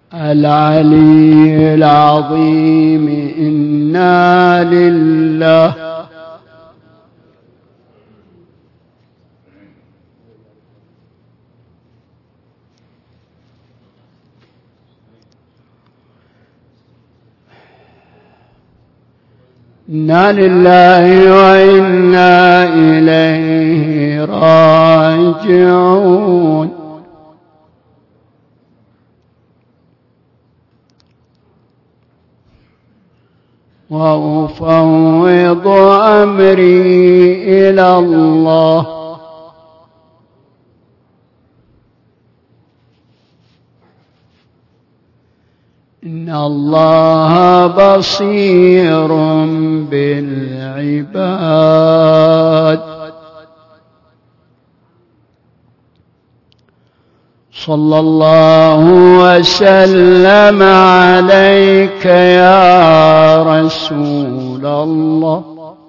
العلي العظيم إنا لله إنا لله وإنا إليه راجعون. وأفوض أمري إلى الله إن الله بصير بالعباد. صلى الله وسلم عليك يا رسول الله.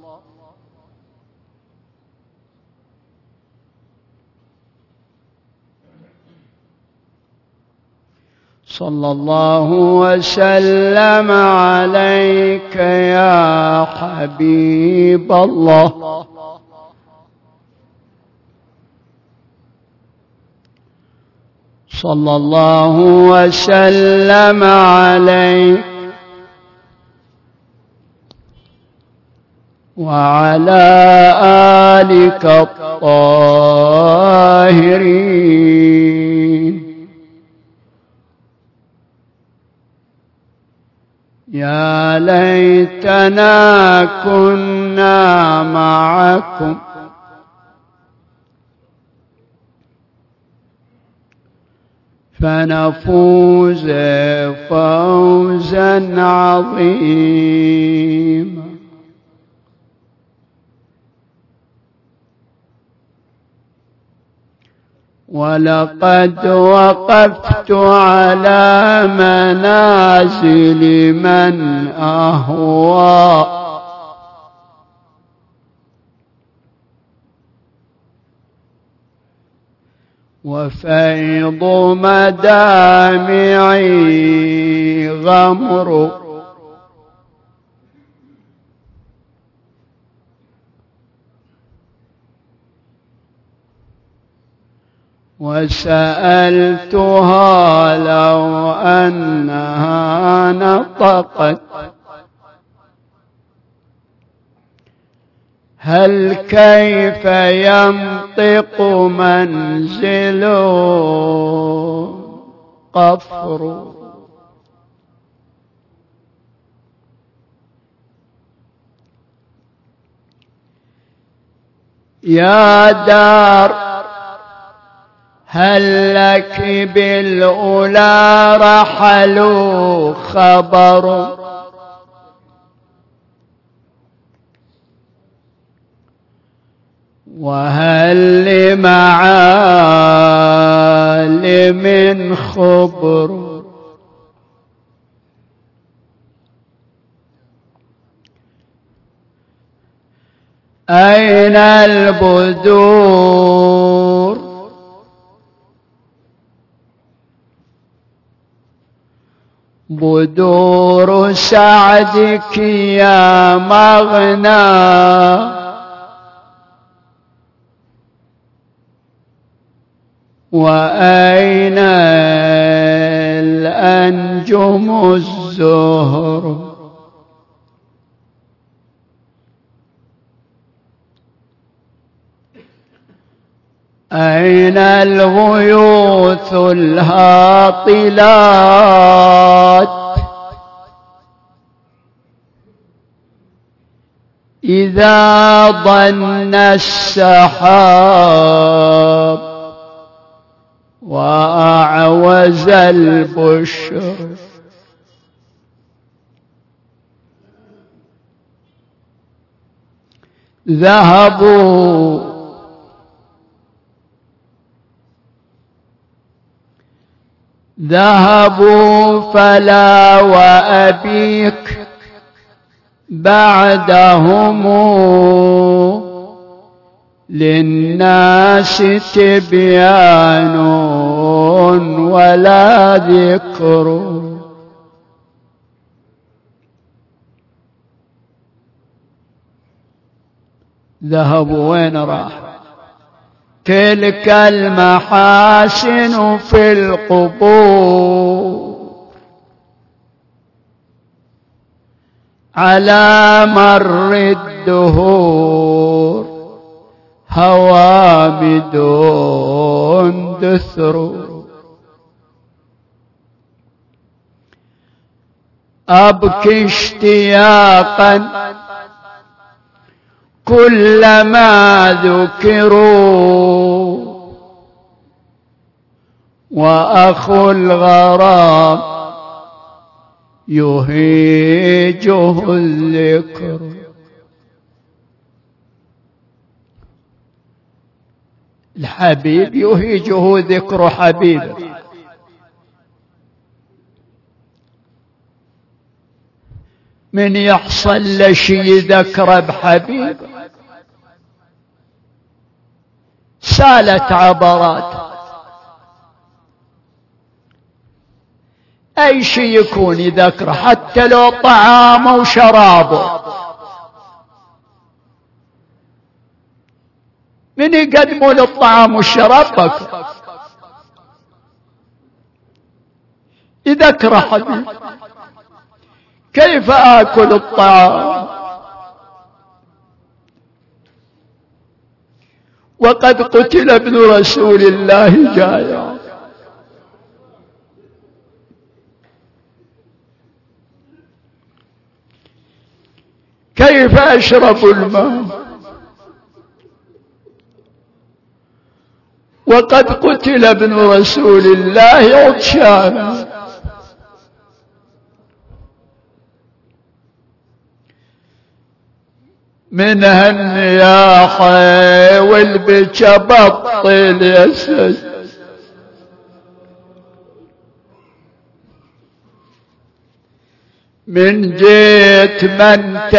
صلى الله وسلم عليك يا حبيب الله. صلى الله وسلم عليك وعلى آلك الطاهرين. يا ليتنا كنا معكم فنفوز فوزا عظيما. ولقد وقفت على منازل من أهوى وفيض مدامعي غمر وسألتها لو أنها نطقت هل كيف ينطق منزل قفر. يا دار هل لك بالأولى رحلوا خبر وهل لمعالم خبر. أين البذور بدور سعدك يا مغنى وأين الأنجم الزهر. أين الغيوث الهاطلات إذا ضن السحاب وأعوز البشر. ذهبوا فلا وأبيك بعدهم للناس تبيان ولا ذكر. ذهبوا وين راح؟ تلك المحاسن في القبور على مر الدهور هوامد دثر. أبكي اشتياقا كلما ذكروا وأخو الغرام يهيجه الذكر. الحبيب يهيجه ذكر حبيبه. من يحصل لشي ذكر بحبيبه سالت عبرات. أي شيء يكون يذكر حتى لو طعامه وشرابه. من يقدموا للطعام والشراب بكر يذكر حبيب. كيف آكل الطعام وقد قتل ابن رسول الله جائعا؟ كيف أشرب الماء وقد قتل ابن رسول الله عطشانا؟ من هالنياحة والبكا بطل يسد. من جيت ما انت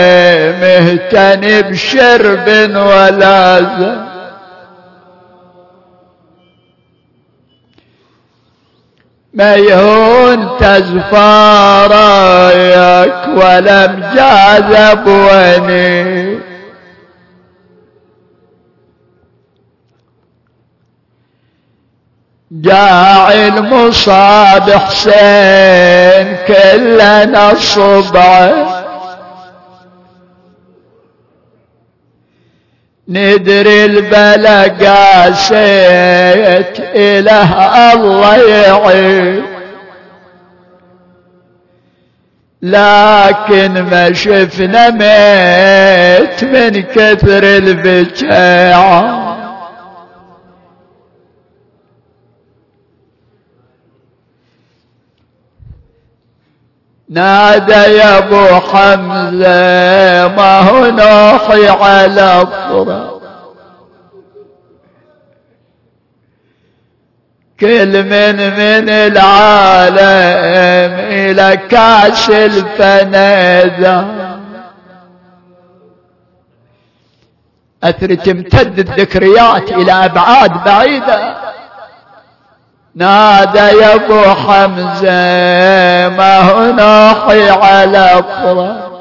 مهتن بشرب ولا زن. ما يهون تزفارك ولا مجاذب وني. جاعل مصاب حسين كلنا صبعه ندري البلا قاسيت إله الله يعين. لكن ما شفنا ميت من كثر البجاعة. نادى يا ابو حمزة ما هو نوحي على الفراق. كل من العالم الى كاس الفنادى. اثر تمتد الذكريات الى ابعاد بعيده. نادى يا ابو حمزة ما هو نوحي على فراق.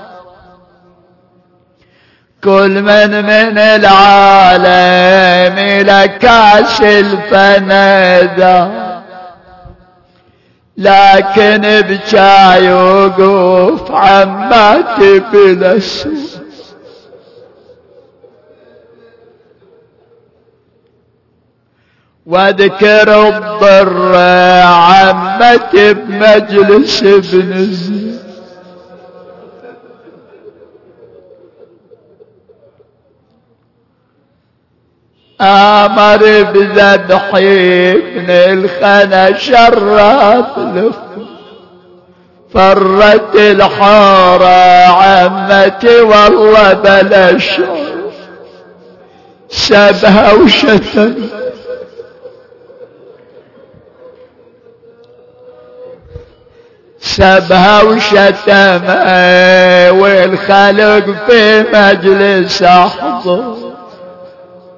كل من العالم الى كاس الفنادى. لكن بجاي يوقف عماتي بلا السوء. واذكر الضر عمتي بمجلس ابن الزين. امر بذبحي ابن الخنا شرات لف. فرت الحارة عمتي والله بلاش سبها وشتم. سبها وشتم والخلق في مجلس احضر.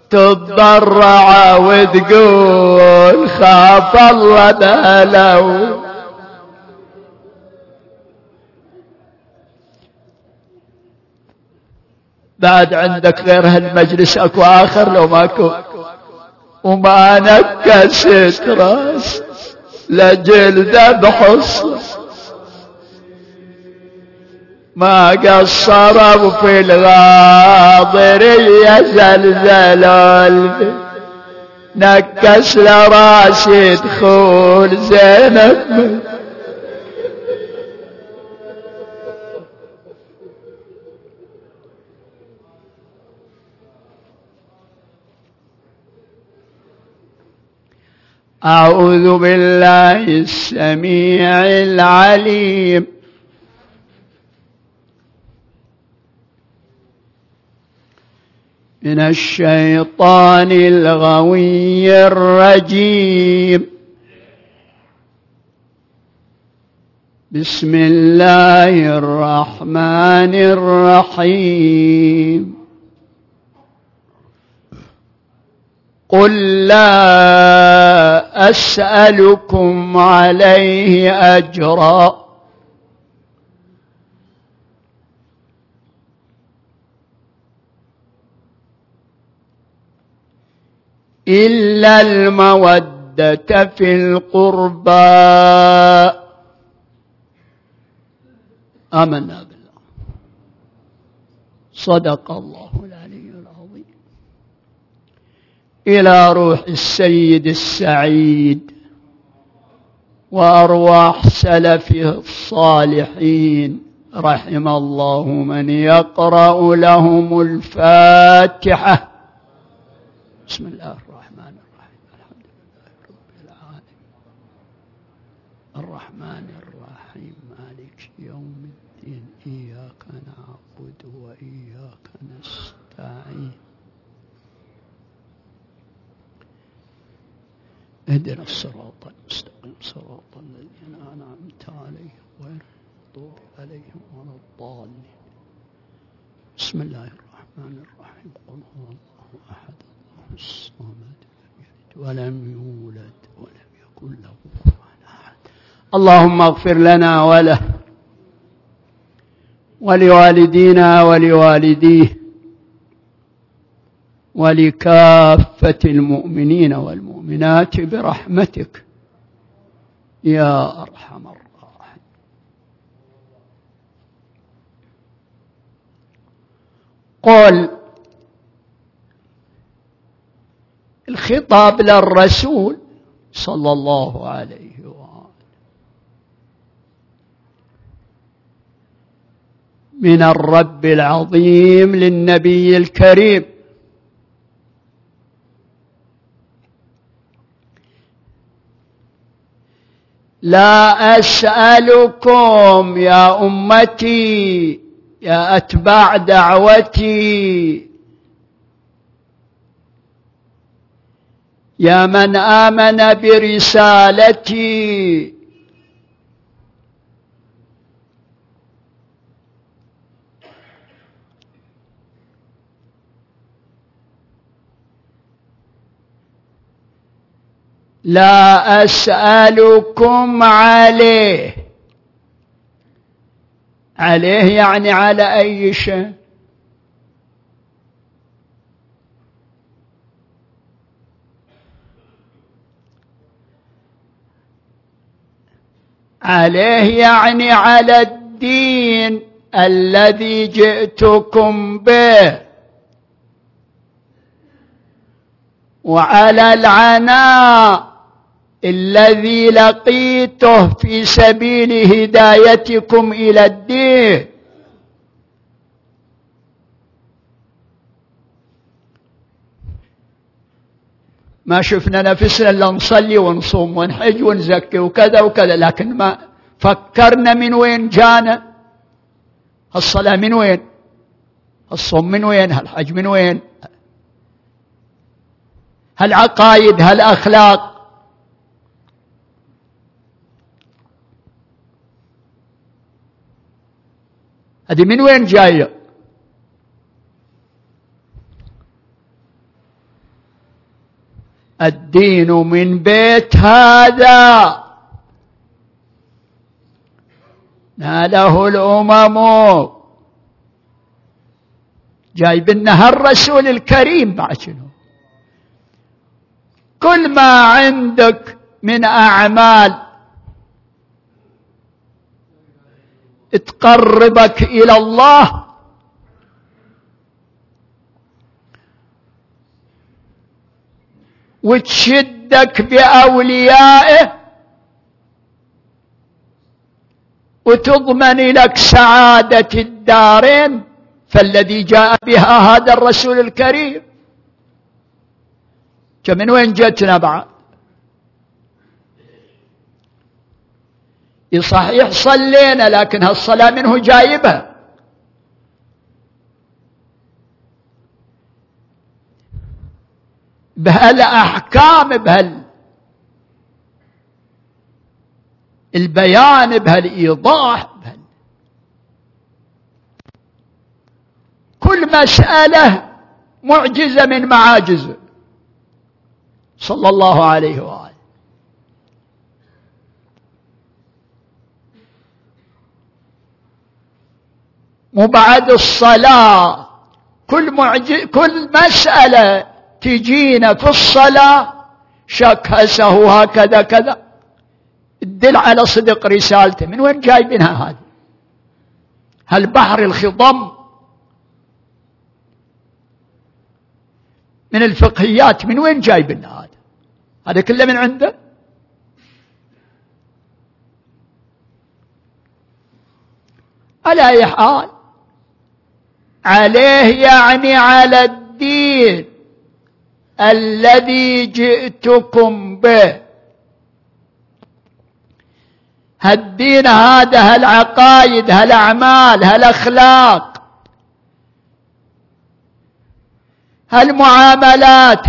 تتضرع وتقول خاف الله بهلو. بعد عندك غير هالمجلس اكو اخر لو ماكو؟ وما نكست راس لجلده بحصه ما قصروا في الغاضرية زلزلوا نكس لراسي دخول زينب. أعوذ بالله السميع العليم من الشيطان الغوي الرجيم. بسم الله الرحمن الرحيم. قل لا أسألكم عليه أجرا إلا المودة في القربى. آمنا بالله. صدق الله العلي العظيم. إلى روح السيد السعيد وأرواح سلفه الصالحين رحم الله من يقرأ لهم الفاتحة. بسم الله الرحمن الرحيم. الحمد لله رب العالمين الرحمن الرحيم مالك يوم الدين إياك نعبد وإياك نستعين اهدنا الصراط المستقيم صراط الذين أنعمت عليهم غير المغضوب عليهم ولا الضالين. بسم الله الرحمن الرحيم. قل هو الله أحد الصمد لم يلد ولم يولد ولم يكن له كفوا أحد. اللهم اغفر لنا وله ولوالدينا ولوالديه ولكافة المؤمنين والمؤمنات برحمتك يا أرحم الراحمين. قل الخطاب للرسول صلى الله عليه وآله من الرب العظيم للنبي الكريم. لا أسألكم يا أمتي يا أتباع دعوتي يا من آمن برسالتي لا أسألكم عليه. عليه يعني على أي شيء؟ عليه يعني على الدين الذي جئتكم به وعلى العناء الذي لقيته في سبيل هدايتكم إلى الدين. ما شفنا نفسنا إلا نصلي ونصوم ونحج ونزكي وكذا وكذا، لكن ما فكرنا من وين جانا الصلاة، من وين الصوم، من وين الحج، من وين هالعقائد هالأخلاق. هذه من وين جاية؟ الدين من بيت هذا ناله الأمم. جايب لنا الرسول الكريم بعد شنو؟ كل ما عندك من أعمال تقربك إلى الله وتشدك بأوليائه وتضمن لك سعادة الدارين، فالذي جاء بها هذا الرسول الكريم. من وين جتنا بعد؟ صحيح صلينا، لكن هالصلاة منه جايبها؟ بهالأحكام، بهالبيان، بهالإيضاح، كل مسألة معجزة من معاجزه صلى الله عليه وآله. وبعد الصلاة كل مسألة تجينا في الصلاة شك هسه هكذا كذا تدل على صدق رسالته. من وين جايبينها هذه؟ هالبحر الخضم من الفقهيات من وين جايبينها هذا؟ هذا كله من عنده؟ على أي حال عليه، يعني على الدين الذي جئتكم به، هالدين هذا، هالعقائد، هالأعمال، هالأخلاق، هالمعاملات،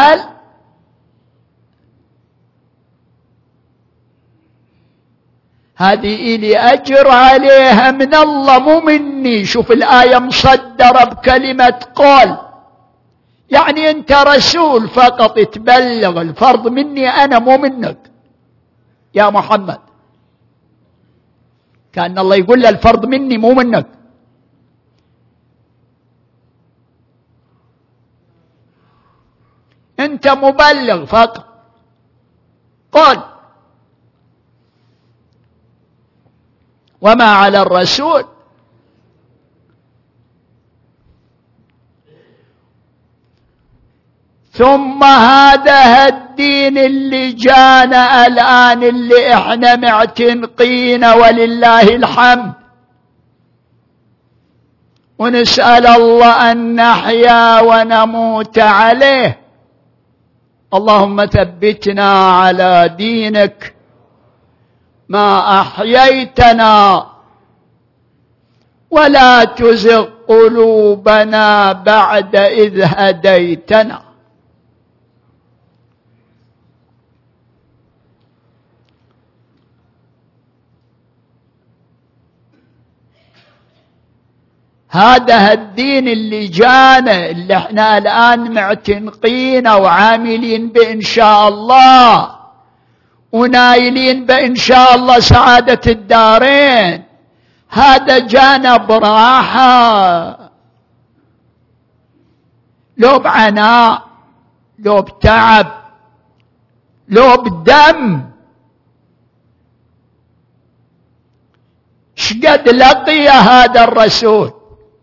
هذه إلي أجر عليها من الله مو مني. شوف الآية مصدرة بكلمة قول، يعني أنت رسول فقط تبلغ، الفرض مني أنا مو منك يا محمد. كأن الله يقول له الفرض مني مو منك. أنت مبلغ فقط. قل وما على الرسول ثم هذا الدين اللي جانا الآن، اللي احنا معتنقين ولله الحمد، ونسأل الله أن نحيا ونموت عليه. اللهم ثبتنا على دينك ما أحييتنا، ولا تزغ قلوبنا بعد إذ هديتنا. هذا الدين اللي جانا، اللي احنا الآن معتنقين وعاملين بإن شاء الله ونايلين بإن شاء الله سعادة الدارين، هذا جانا براحة، لو بعناء، لو بتعب، لو بدم. شقد لقي هذا الرسول،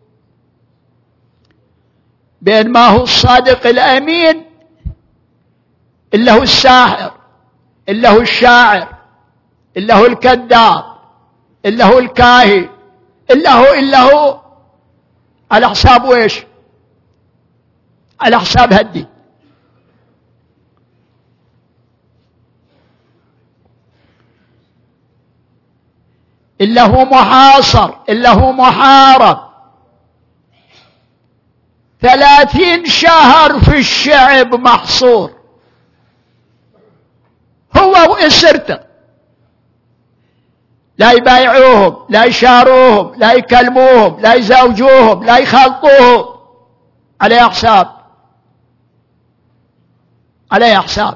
بين ما هو الصادق الأمين إلا هو الساحر، إلا هو الشاعر، إلا هو الكذاب، إلا هو الكاهن، إلا هو على حساب ويش؟ على حساب هدي. إلا هو محاصر، إلا هو محارب. 30 شهر في الشعب محصور، هو وإسرته، لا يبايعوهم، لا يشاروهم، لا يكلموهم، لا يزوجوهم، لا يخلطوهم، على حساب عليه حساب.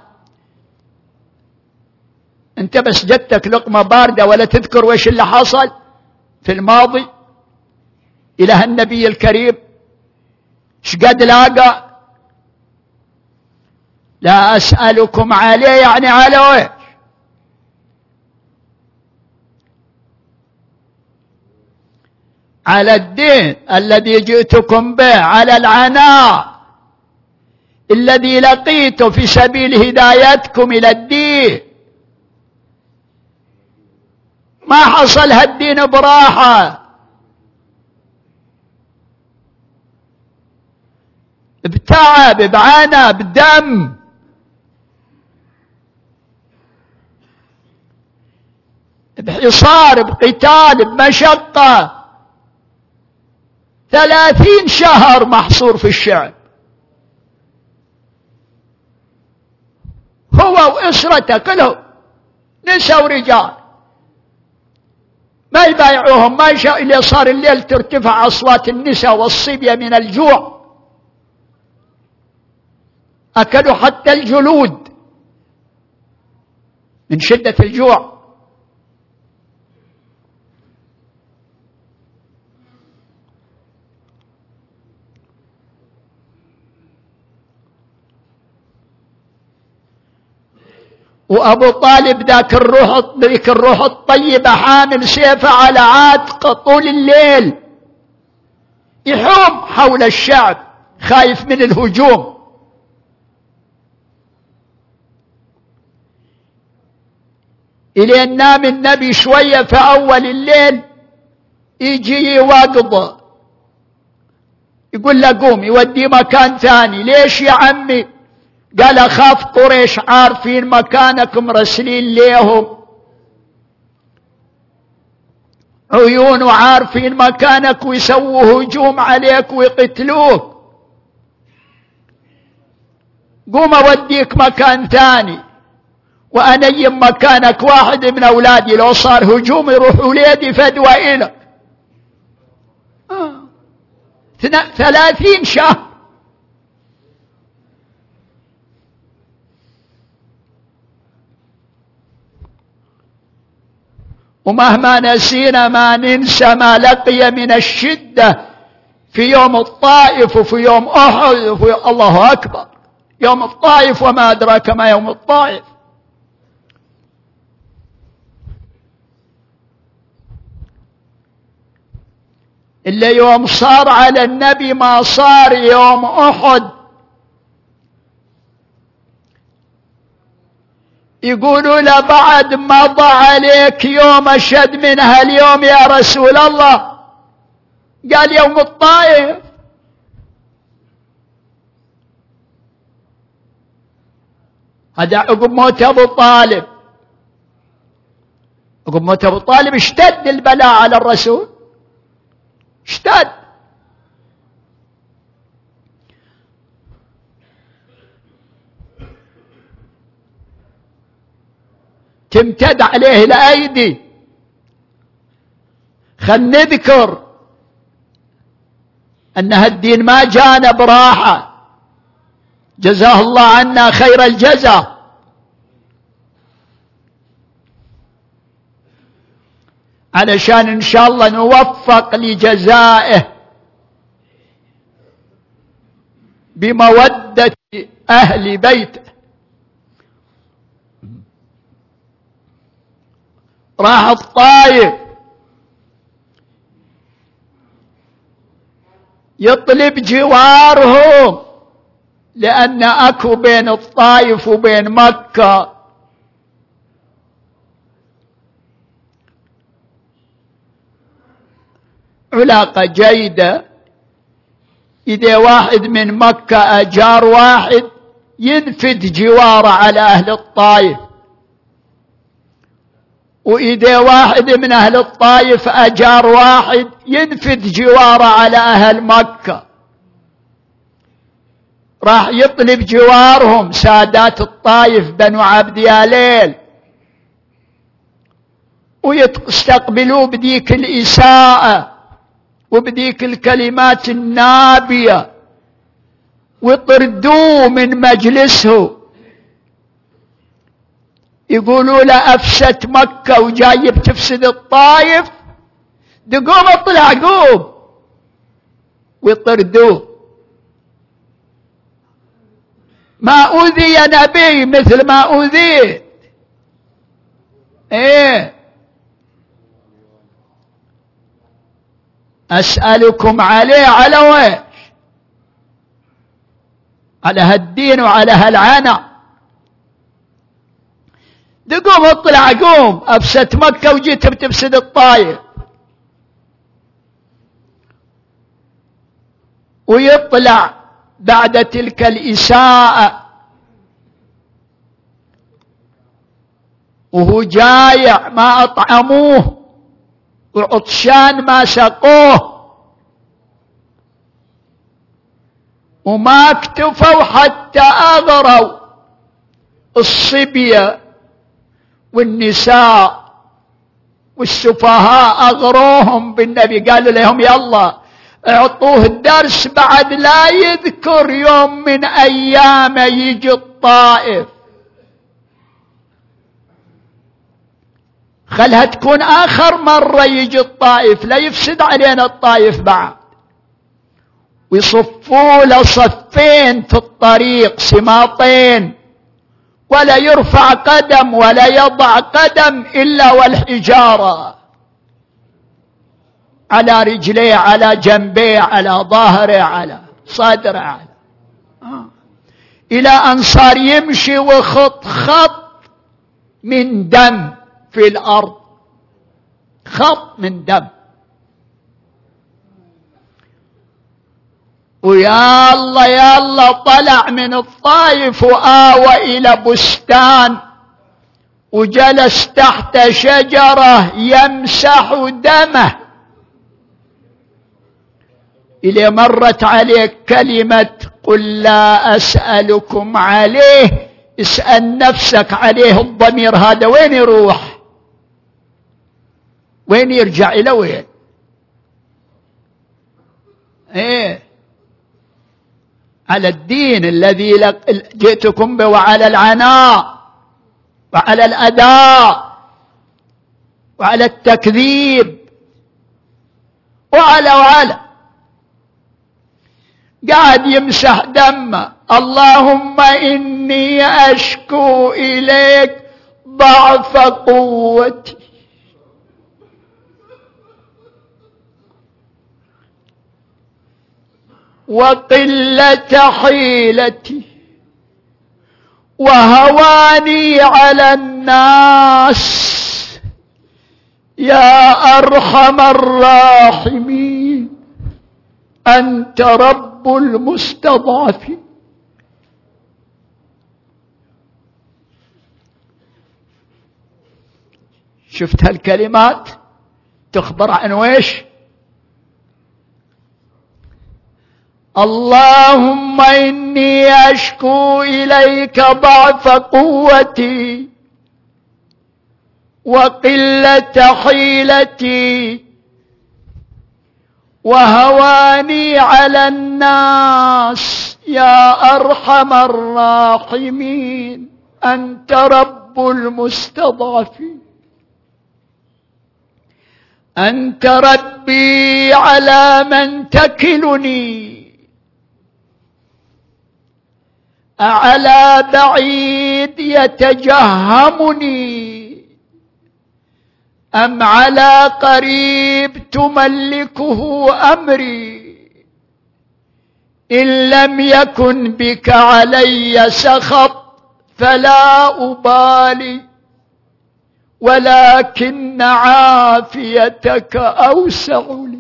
انت بس جتك لقمة باردة ولا تذكر ويش اللي حصل في الماضي. إله النبي الكريم شقد لاقى؟ لا أسألكم عليه يعني على ويش؟ على الدين الذي جئتكم به، على العناء الذي لقيته في سبيل هدايتكم إلى الدين. ما حصل هالدين براحة، بتعب، بعانى، بدم. بحصار، بقتال، بمشقة. 30 شهر محصور في الشعب، هو وأسرته كلهم نساء ورجال، ما يبايعوهم، ما يشاء إلا صار الليل ترتفع أصوات النساء والصبية من الجوع، أكلوا حتى الجلود من شدة الجوع. وأبو طالب ذاك الروح الطيبة حامل سيفه على عاتقه طول الليل، يحوم حول الشعب خايف من الهجوم. إلين نام النبي شوية في أول الليل، يجي يوقظه يقول له قوم، يوديه مكان ثاني. ليش يا عمي؟ قال أخاف قريش عارفين مكانك مرسلين ليهم عيون وعارفين مكانك ويسووا هجوم عليك ويقتلوك. قوم أوديك مكان ثاني، وأنا يم مكانك واحد من أولادي، لو صار هجوم يروح ولادي فدوى إلك. 30 شهر. ومهما نسينا ما ننسى ما لقي من الشدة في يوم الطائف وفي يوم أحد وفي الله أكبر يوم الطائف، وما أدراك ما يوم الطائف. اللي يوم صار على النبي ما صار يوم أحد. يقولوا له بعد مضى عليك يوم أشد من هاليوم يا رسول الله. قال يوم الطائف. هذا عقب موت أبو طالب. عقب موت أبو طالب اشتد البلاء على الرسول، اشتد. تمتد عليه الأيدي. خل نذكر أن هالدين ما جانا براحة، جزاه الله عنا خير الجزاء. علشان إن شاء الله نوفق لجزائه بمودة أهل بيته. راح الطائف يطلب جوارهم، لأن أكو بين الطائف وبين مكة علاقة جيدة. إذا واحد من مكة أجار واحد ينفذ جواره على أهل الطائف، وإذا واحد من أهل الطائف أجار واحد ينفذ جواره على أهل مكة. راح يطلب جوارهم سادات الطائف بنو عبد ياليل، ويستقبلوا بديك الإساءة وبديك الكلمات النابية، ويطردوه من مجلسه يقولوا له أفسد مكة وجايب تفسد الطائف، قوم اطلع قوم، ويطردوه. ما أوذي يا نبي مثل ما أوذيت. ايه أسألكم عليه على ويش؟ على هالدين وعلى هالعنى. قوم اطلع قوم، أفسدت مكة وجيت بتفسد الطائف. ويطلع بعد تلك الإساءة وهو جايع ما أطعموه وعطشان ما سقوه، وما اكتفوا حتى أغروا الصبية والنساء والسفهاء، أغروهم بالنبي، قالوا لهم يلا اعطوه الدرس بعد لا يذكر يوم من أيام يجي الطائف، خلها تكون آخر مرة يجي الطائف لا يفسد علينا الطائف بعد. ويصفوا له صفين في الطريق سماطين، ولا يرفع قدم ولا يضع قدم إلا والحجارة على رجليه، على جنبيه، على ظهره، على صدره، إلى أن صار يمشي وخط خط من دم في الأرض، خط من دم. ويا الله يا الله طلع من الطائف وآوى إلى بستان وجلس تحت شجرة يمسح دمه، إلى مرت عليك كلمة قل لا أسألكم عليه، اسأل نفسك عليه. الضمير هذا وين يروح؟ وين يرجع؟ إلى وين؟ ايه على الدين الذي جئتكم به، وعلى العناء وعلى الأداء وعلى التكذيب وعلى قاعد يمسح دمه. اللهم إني أشكو إليك ضعف قوتي وقلة حيلتي وهواني على الناس، يا أرحم الراحمين أنت رب المستضعفين. شفت هالكلمات تخبر عن ويش؟ اللهم إني أشكو إليك ضعف قوتي وقلة حيلتي وهواني على الناس، يا أرحم الراحمين أنت رب المستضعفين. أنت ربي على من تكلني، أعلى بعيد يتجهمني أم على قريب تملكه أمري؟ إن لم يكن بك علي سخط فلا أبالي، ولكن عافيتك أوسع لي.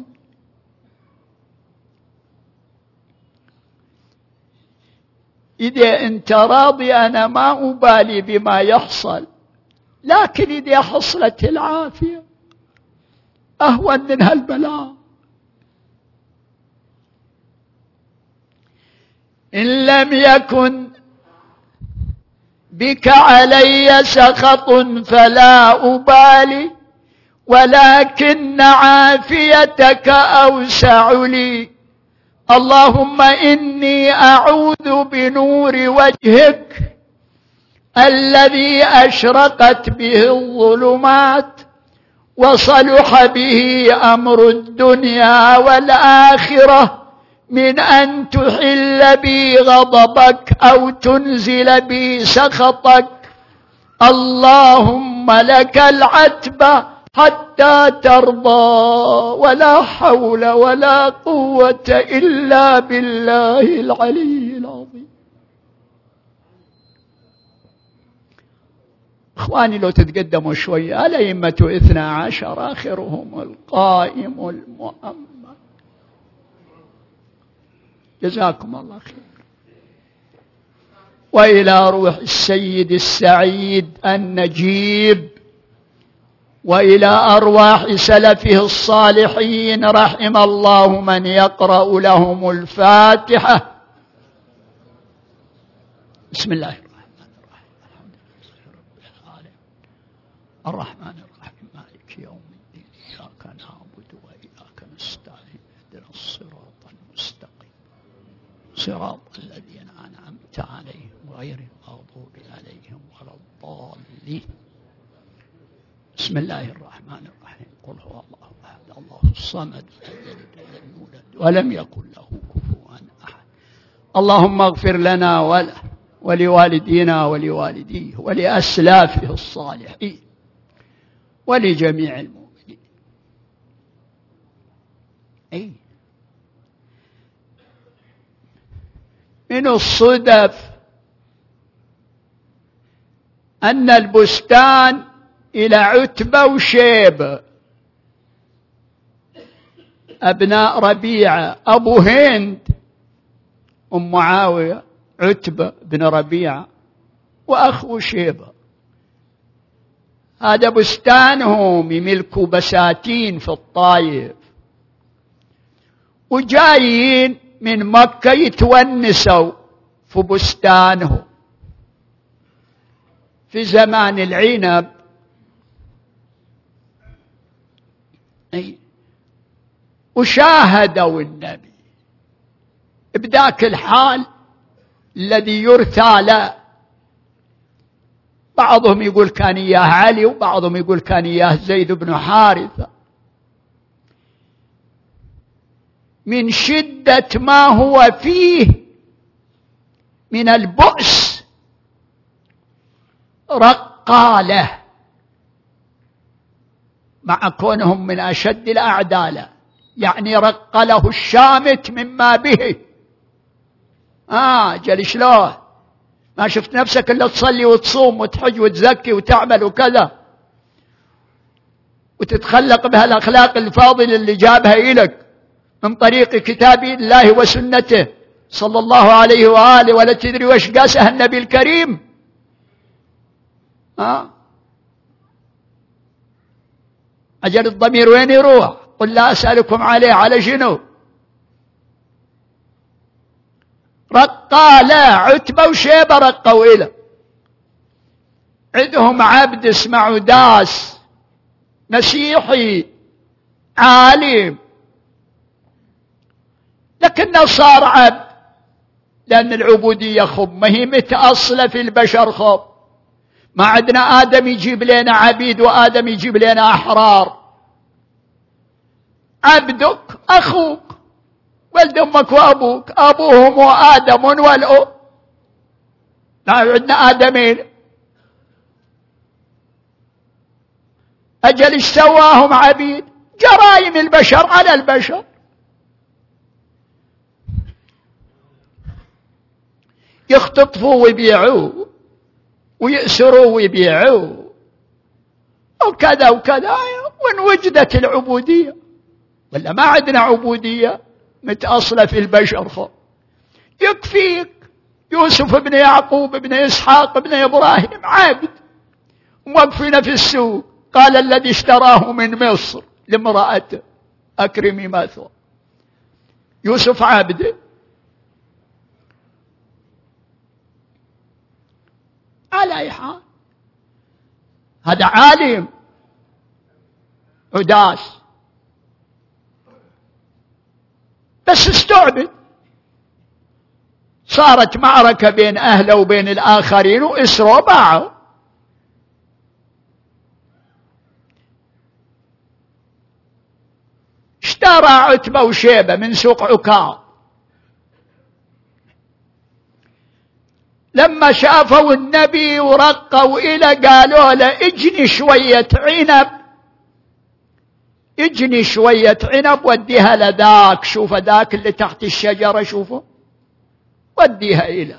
إذا أنت راضي أنا ما أبالي بما يحصل، لكن إذا حصلت العافية أهون من هالبلاء. إن لم يكن بك علي سخط فلا أبالي، ولكن عافيتك أوسع لي. اللهم إني أعوذ بنور وجهك الذي أشرقت به الظلمات وصلح به أمر الدنيا والآخرة، من أن تحل بي غضبك أو تنزل بي سخطك. اللهم لك العتبى حتى ترضى، ولا حول ولا قوة إلا بالله العلي العظيم. إخواني لو تتقدموا شوية، الأئمة 12 آخرهم القائم المؤمن. جزاكم الله خير. وإلى روح السيد السعيد النجيب، وإلى أرواح سلفه الصالحين، رحم الله من يقرأ لهم الفاتحة. بسم الله الرحمن الرحيم. الحمد لله رب العالمين، الرحمن الرحيم، مالك يوم الدين، إياك نعبد وإياك نستعين، اهدنا الصراط المستقيم، صراط الذين أنعمت عليهم غير المغضوب عليهم ولا الضالين. بسم الله الرحمن الرحيم. قل هو الله أحد الله الصمد لم يلد ولم يولد ولم يكن له كفوا أحد. اللهم اغفر لنا وله ولوالدينا ولوالديه ولأسلافه الصالحين ولجميع المؤمنين. من الصدف أن البستان إلى عتبة وشيبة أبناء ربيعة، أبو هند أم معاوية عتبة بن ربيعة وأخو شيبة. هذا بستانهم، يملكوا بساتين في الطايف، وجايين من مكة يتونسوا في بستانهم في زمان العنب. وشاهدوا النبي بذاك الحال الذي يرثى له. بعضهم يقول كان إياه علي، وبعضهم يقول كان إياه زيد بن حارثة. من شدة ما هو فيه من البؤس رقى له، مع كونهم من أشد الأعداء له، يعني رق له الشامت مما به. جل شلون ما شفت نفسك إلا تصلي وتصوم وتحج وتزكي وتعمل وكذا وتتخلق بهالأخلاق الفاضلة اللي جابها إليك من طريق كتاب الله وسنته صلى الله عليه وآله، ولا تدري وش قاسها النبي الكريم. أجل الضمير وين يروح؟ قل لا أسألكم عليه، على شنو؟ رقى لا عتبة وشيبة رقوا إلى. عندهم عبد اسمه عداس، مسيحي عالم، لكنه صار عبد، لأن العبودية خب، ما هي متأصلة في البشر خب. ما عندنا آدم يجيب لنا عبيد وآدم يجيب لنا أحرار. عبدك أخوك، ولد أمك وأبوك، أبوهم وآدم والأم. لا عندنا آدمين. أجل ايش سواهم عبيد؟ جرائم البشر على البشر. يختطفوا ويبيعوا ويأسروا ويبيعوا وكذا وكذا. وإن وجدت العبودية، ولا ما عندنا عبودية متأصلة في البشر. يكفيك يوسف ابن يعقوب ابن إسحاق ابن إبراهيم عبد، موقفين في السوق، قال الذي اشتراه من مصر لامرأته أكرمي مثوى. يوسف عبد. على أي حال هذا عالم عداس، بس صارت معركة بين أهله وبين الآخرين وإسروا باعوا. اشترى عتبة وشيبة من سوق عكاظ. لما شافوا النبي ورقوا إلى قالوا له اجني شوية عنب، اجني شوية عنب وديها لذاك، شوف ذاك اللي تحت الشجرة، شوفه وديها إلى،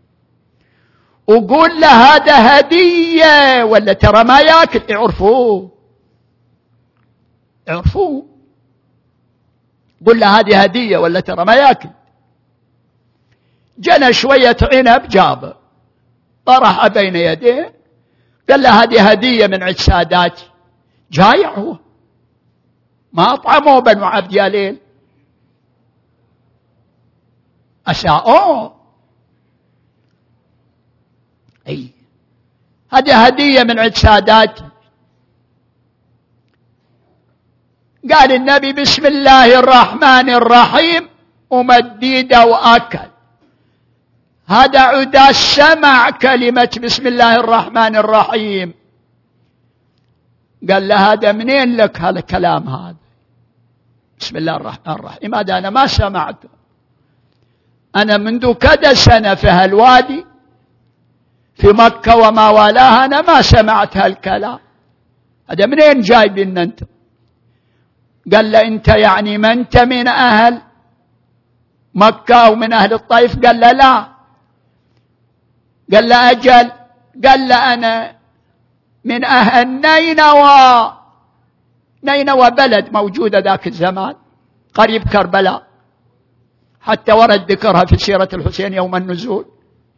وقول له هذا هدية ولا ترى ما ياكل. يعرفوه قل له هذه هدية ولا ترى ما ياكل. جنى شوية عنب جابه طرح بين يديه، قال له هذه هدية من عند ساداتي. جايع هو، ما أطعموا بنو عبد ياليل، أساءوه. أي هذه هدية من عند ساداتي. قال النبي بسم الله الرحمن الرحيم ومديده وأكل. هذا عداس سمع كلمة بسم الله الرحمن الرحيم، قال له هذا منين لك هذا الكلام؟ هذا بسم الله الرحمن الرحيم هذا أنا ما سمعته، أنا منذ كذا سنة في هالوادي في مكة وما والاها أنا ما سمعت هالكلام، هذا منين جايبين أنت؟ قال له أنت يعني ما أنت من أهل مكة ومن أهل الطائف؟ قال له لا. قال له أجل. قال له أنا من أهل نينوى. نينوى بلد موجودة ذاك الزمان قريب كربلاء، حتى ورد ذكرها في سيرة الحسين يوم النزول.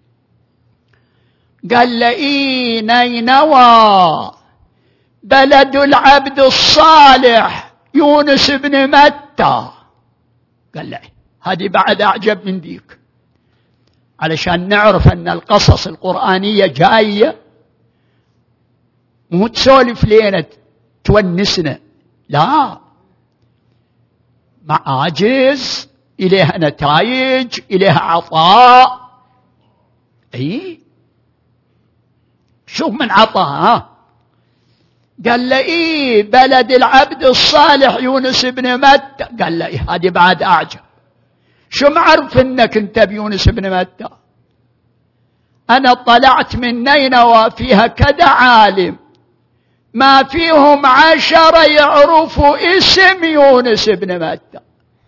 قال له إيه نينوى بلد العبد الصالح يونس بن متى. قال له هذه بعد أعجب من ديك، علشان نعرف أن القصص القرآنية جاية مو تسولف لينا تونسنا، لا، معاجز إليها نتائج إليها عطاء. أي شوف من عطاء. قال له إيه بلد العبد الصالح يونس بن متى. قال له إيه هذه بعد أعجب، شو معرف انك انت بيونس بن متى؟ انا طلعت من نينوى فيها كذا عالم ما فيهم 10 يعرفوا اسم يونس بن متى،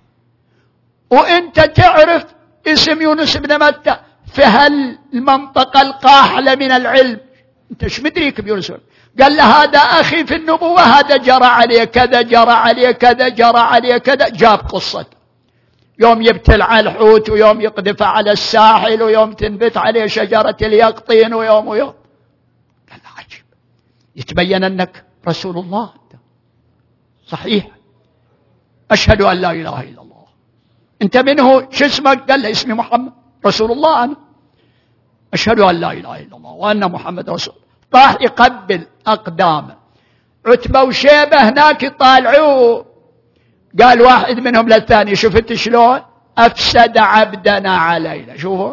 وانت تعرف اسم يونس بن متى في هالمنطقة القاحلة من العلم، انت ايش مدريك بيونس؟ قال له هذا اخي في النبوة، هذا جرى عليه كذا جرى عليه كذا جرى عليه كذا، جاب قصته، يوم يبتلع الحوت ويوم يقذف على الساحل ويوم تنبت عليه شجرة اليقطين ويوم. قال عجيب، يتبين أنك رسول الله. صحيح، أشهد أن لا إله إلا الله. أنت منه شو اسمك؟ قال له اسمي محمد رسول الله، أنا أشهد أن لا إله إلا الله وأن محمد رسول. طاح يقبل أقدامه. عتبة وشيبة هناك يطالعوه. قال واحد منهم للثاني شفت شلون أفسد عبدنا علينا؟ شوفوا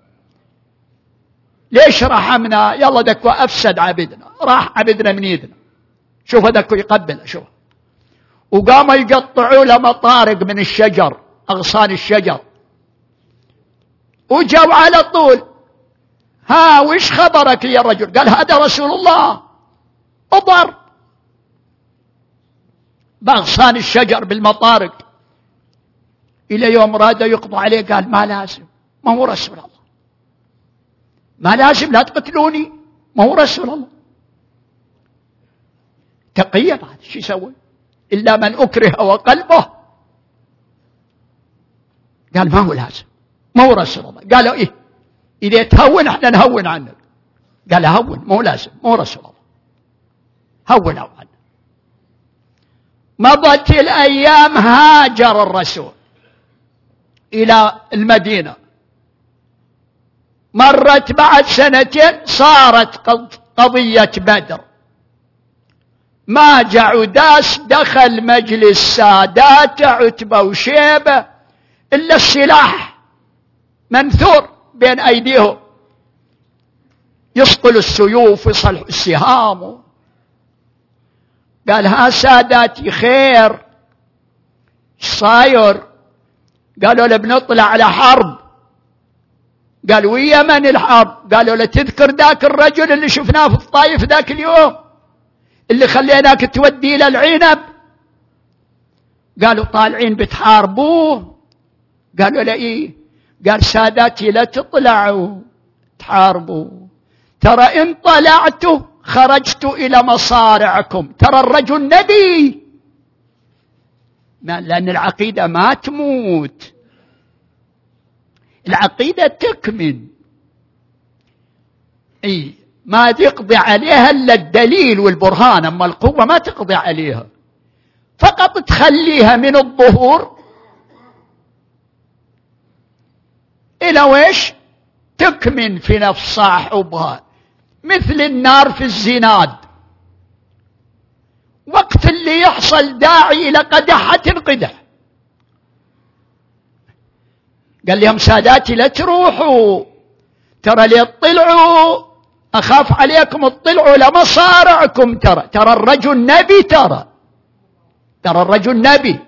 ليش رحمنا؟ يلا دكو أفسد عبدنا، راح عبدنا من يدنا. شوفوا دكو يقبل، شوف. وقاموا يقطعوا له مطارق من الشجر، أغصان الشجر، وجوا على طول. ها وش خبرك يا رجل؟ قال هذا رسول الله. أضر بأغصان الشجر بالمطارق إلى يوم راد يقضى عليه. قال ما لازم، ما هو رسول الله، ما لازم، لا تقتلوني، ما هو رسول الله. تقية بعد شو يسوي؟ إلا من أكره وقلبه. قال ما هو لازم، ما هو رسول الله. قالوا إيه إذا تهون احنا نهون عنك. قال هون، ما هو لازم، ما هو رسول الله، هون عنك. مضت الأيام، هاجر الرسول إلى المدينة. مرت بعد 2 صارت قضية بدر. ما عداس دخل مجلس سادات عتبة وشيبة إلا السلاح منثور، بين أيديهم، يصقل السيوف ويصلح السهام. قال ها ساداتي خير، ايش صاير؟ قالوا له بنطلع على حرب. قال ويا من الحرب؟ قالوا له تذكر ذاك الرجل اللي شفناه في الطايف ذاك اليوم اللي خليناك تودي له العنب؟ قالوا طالعين بتحاربوه؟ قالوا له ايه. قال ساداتي لا تطلعوا تحاربوا، ترى إن طلعتوا خرجت إلى مصارعكم، ترى الرجل نبي، لأن العقيدة ما تموت، العقيدة تكمن، ما تقضي عليها إلا الدليل والبرهان، أما القوة ما تقضي عليها، فقط تخليها من الظهور إلى ويش تكمن في نفس صاحبها، مثل النار في الزناد، وقت اللي يحصل داعي إلى قدحة القدح. قال لهم ساداتي لا تروحوا، ترى لي اطلعوا، أخاف عليكم اطلعوا لمصارعكم، ترى الرجل نبي، ترى الرجل نبي.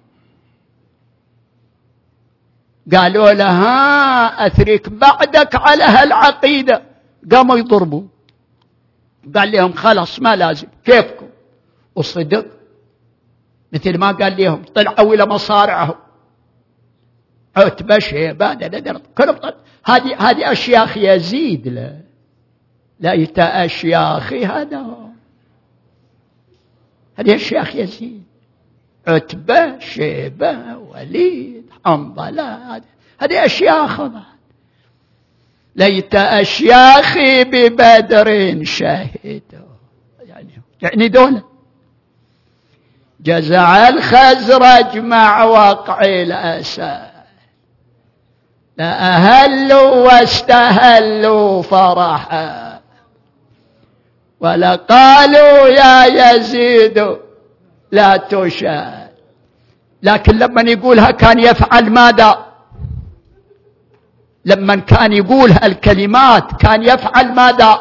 قالوا لها أثرك بعدك على هالعقيدة، قاموا يضربوا. قال لهم خلاص ما لازم، كيفكم. وصدق مثل ما قال لهم، طلعوا إلى مصارعهم، عتبة شيبة كلهم. هذه أشياخ يزيد، لا يتأشياخي هذه أشياخ يزيد، عتبة شيبة وليد حنظلة، هذه أشياخ. ليت أشياخي ببدر شهدوا، يعني دولة. جزع الخزرج مع وقع الأسى، لأهلوا واستهلوا فرحا، ولقالوا يا يزيد لا تشاد. لكن لما يقولها كان يفعل ماذا؟ لما كان يقول هالكلمات كان يفعل ماذا؟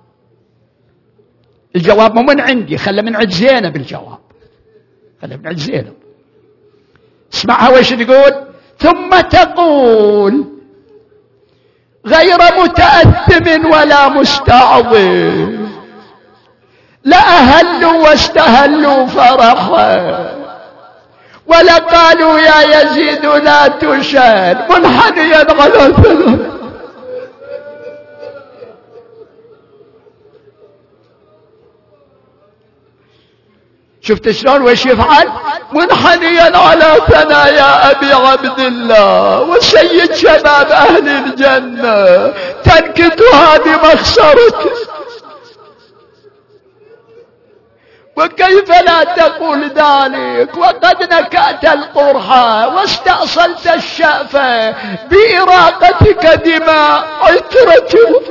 الجواب مو من عندي، خلى من عند زينب الجواب، خلى من عند زينب. اسمعها وش تقول. ثم تقول غير متأثم ولا مستعظم، لأهلوا واستهلوا فرحا، ولقالوا يا يزيد لا تشاد، منحنيا على ثلاث. شفت شلون وش يفعل؟ منحنيا على ثنايا أبي عبد الله وسيد شباب أهل الجنة، تنكت هذه مخسرته. وكيف لا تقول ذلك وقد نكأت القرحى واستأصلت الشأفة بإراقتك دماء عترة،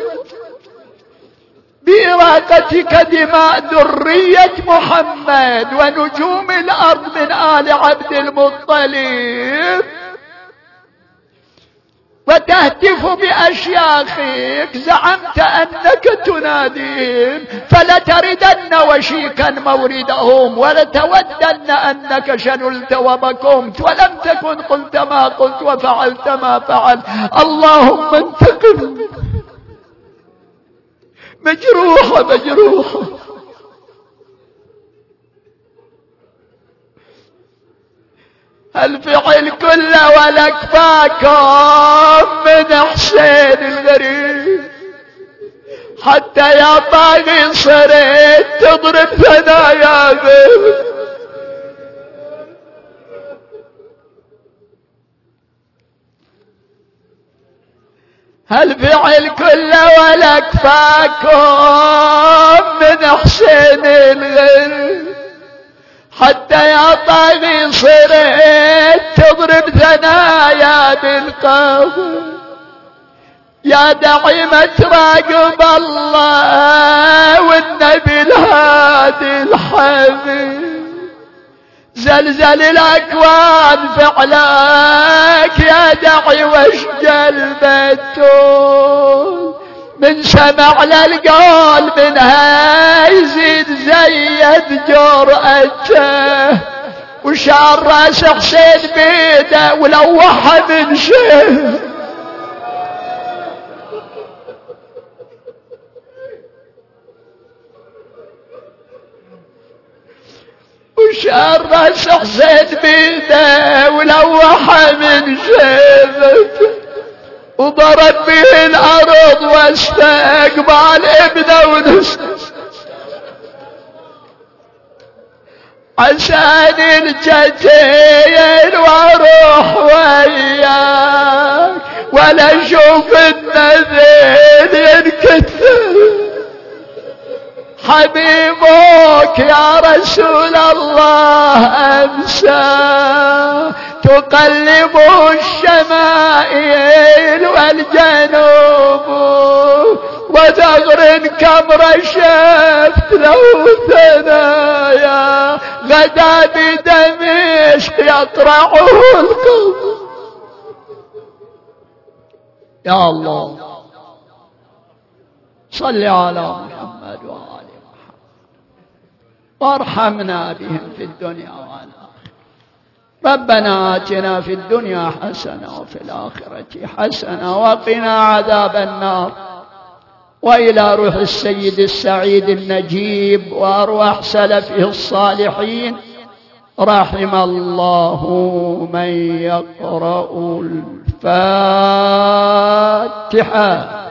بإراقتك دماء ذرية محمد ونجوم الأرض من آل عبد المطلب، وتهتف بأشياخك، زعمت أنك تناديهم، فلتردن وشيكا موردهم، ولتودن أنك شنلت وبكمت، ولم تكن قلت ما قلت وفعلت ما فعلت. اللهم انتقم. مجروحة مجروحة. الفعل كله ولكفاكم من حسين الغريب، حتى يا طاغي صرت تضرب ثنايا بل. الفعل كله ولكفاكم من حسين الغريب، حتى يا طاغي صرت تضرب ثنايا بالقبر. يا دعيمة تراقب الله والنبي الهادي الحبيب، زلزل الأكوان فعلك يا داعي واشجل بتول، من سمع للقول منها يزيد زيد جرأته، وشار راس حسين بيده ولوحها من شيء، وشار راس حسين بيده ولوحها من شيبته، وضرب به الأرض واستقبل ابنه ونسى عسان الجتين واروح وياك ولا اشوف النذيل ينكتل، حبيبك يا رسول الله أمسى تقلب الشمائل والجنوب، وثغر كم رشفت له ثنايا غدا بدمشق يقرعه القلب. يا الله صل على محمد وآل محمد وارحمنا بهم في الدنيا والآخرة. ربنا آتنا في الدنيا حسنة وفي الآخرة حسنة وقنا عذاب النار. وإلى روح السيد السعيد النجيب وأرواح سلفه الصالحين، رحم الله من يقرأ الفاتحة.